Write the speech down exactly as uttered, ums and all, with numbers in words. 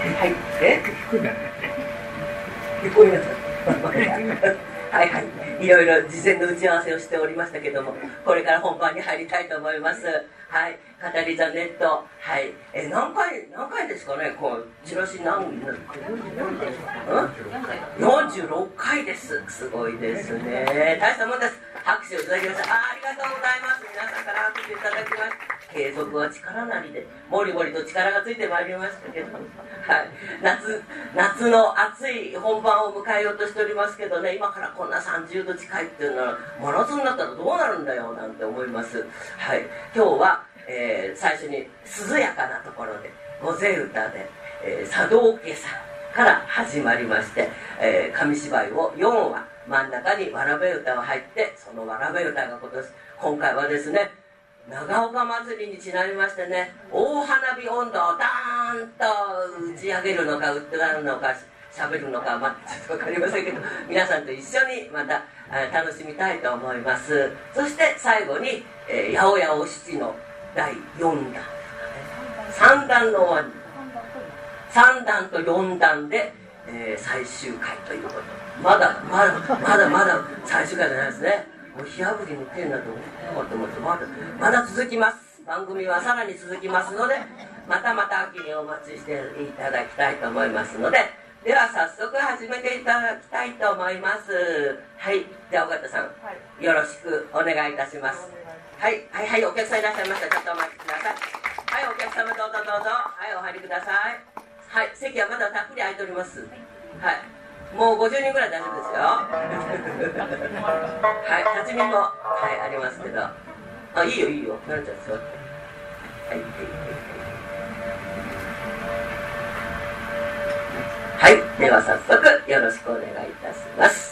はい、え聞こえますはいはい、いろいろ事前の打ち合わせをしておりましたけども、これから本番に入りたいと思います。はい、カタリザネット、はい、え何回何回ですかね、こうチラシ何うんよんじゅうろっかいです。すごいですね。大したもんです。拍手をいただきました。あ、ありがとうございます。皆さんから拍手いただきました。継続は力なりで、もりもりと力がついてまいりましたけど、はい、夏夏の暑い本番を迎えようとしておりますけどね、今からこんなさんじゅうど近いっていうのは真夏になったらどうなるんだよなんて思います。はい、今日は、えー、最初に涼やかなところで御前歌で、えー、茶道家さんから始まりまして、えー、紙芝居をよんわ、真ん中にわらべ歌が入って、そのわらべ歌が今年今回はですね、長岡祭りにちなみましてね、大花火温度をダーンと打ち上げるのか歌うのかしゃべるのか、まあ、ちょっと分かりませんけど、皆さんと一緒にまた楽しみたいと思います。そして最後に、えー、八百屋お七のだいよんだん、さんだんの終わり、さんだんとよんだんで、えー、最終回ということ。まだまだまだまだ最終回じゃないですね。もう火あぶりの件だと思って思ってまだまだ続きます。番組はさらに続きますので、またまた秋にお待ちしていただきたいと思いますので、では早速始めていただきたいと思います。はい、じゃあ尾形さん、はい、よろしくお願いいたします。はいはいはい、お客さんいらっしゃいました。ちょっとお待ちください。はい、お客様どうぞどうぞ、はい、お入りください。はい、席はまだたっぷり空いております。はい、もうごじゅうにんぐらい大丈夫ですよはい、立ち見も、はい、ありますけど、あ、いいよいいよ、なるちゃん座って、はいはい、では早速よろしくお願いいたします。